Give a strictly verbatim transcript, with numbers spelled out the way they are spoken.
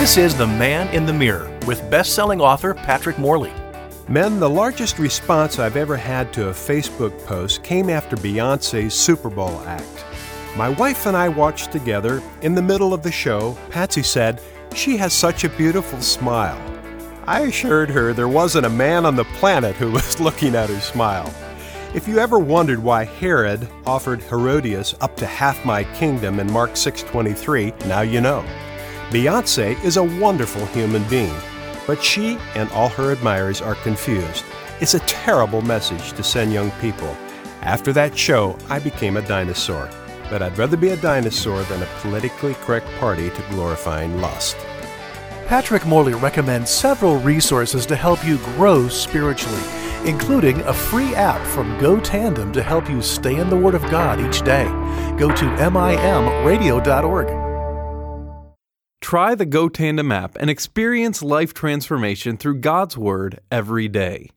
This is The Man in the Mirror with best-selling author Patrick Morley. Men, the largest response I've ever had to a Facebook post came after Beyoncé's Super Bowl act. My wife and I watched together. In the middle of the show, Patsy said, "She has such a beautiful smile." I assured her there wasn't a man on the planet who was looking at her smile. If you ever wondered why Herod offered Herodias up to half my kingdom in Mark six twenty-three, now you know. Beyoncé is a wonderful human being, but she and all her admirers are confused. It's a terrible message to send young people. After that show, I became a dinosaur. But I'd rather be a dinosaur than a politically correct party to glorifying lust. Patrick Morley recommends several resources to help you grow spiritually, including a free app from GoTandem to help you stay in the Word of God each day. Go to M I M radio dot org. Try the GoTandem app and experience life transformation through God's Word every day.